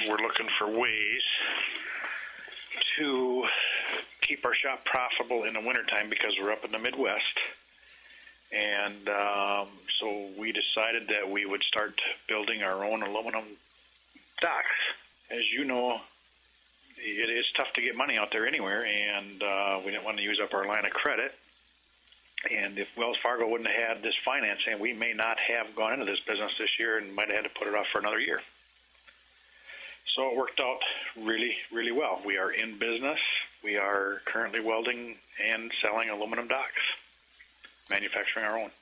we're looking for ways to keep our shop profitable in the wintertime because we're up in the Midwest. And so we decided that we would start building our own aluminum docks. As you know, it is tough to get money out there anywhere, and we didn't want to use up our line of credit. And if Wells Fargo wouldn't have had this financing, we may not have gone into this business this year and might have had to put it off for another year. So it worked out really, really well. We are in business. We are currently welding and selling aluminum docks, manufacturing our own.